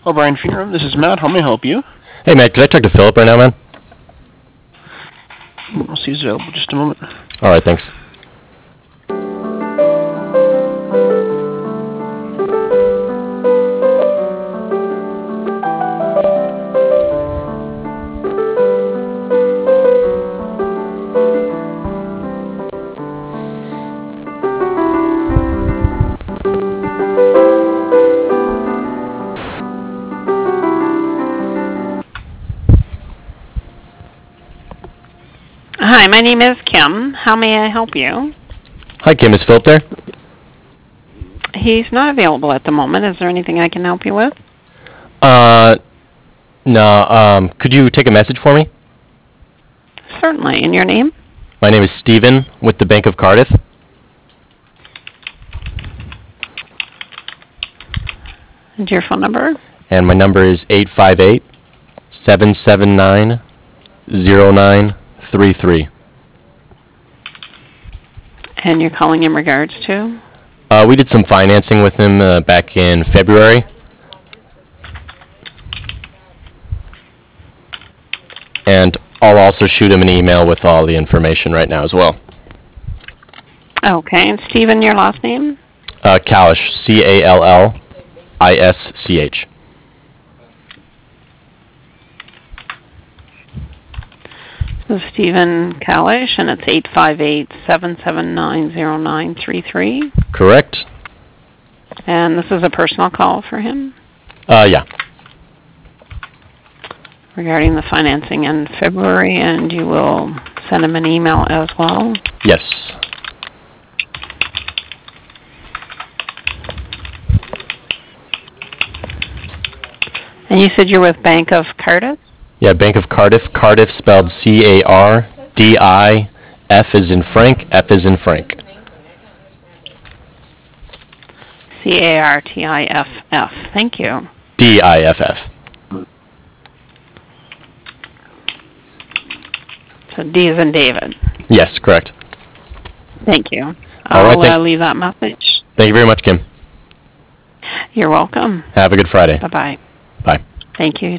O'Brien Funeral. This is Matt. How may I help you? Hey, Matt, could I talk to Philip right now, man? I'll see who's available. Just a moment. All right, thanks. Hi, my name is Kim. How may I help you? Hi, Kim. Is Philip there? He's not available at the moment. Is there anything I can help you with? No. Could you take a message for me? Certainly. And your name? My name is Steven with the Bank of Cardiff. And your phone number? And my number is 858-779-0933. And you're calling in regards to? We did some financing with him back in February. And I'll also shoot him an email with all the information right now as well. Okay. And Stephen, your last name? Callish, C-A-L-L-I-S-C-H. So Stephen Kalish, and it's 858-779-0933. Correct. And this is a personal call for him? Yeah. Regarding the financing in February, and you will send him an email as well? Yes. And you said you're with Bank of Cardiff? Yeah, Bank of Cardiff. Cardiff spelled C-A-R-D-I-F as in Frank, F as in Frank. C-A-R-T-I-F-F. Thank you. D-I-F-F. So D as in David. Yes, correct. Thank you. All right, I'll leave that message. Thank you very much, Kim. You're welcome. Have a good Friday. Bye-bye. Bye. Thank you.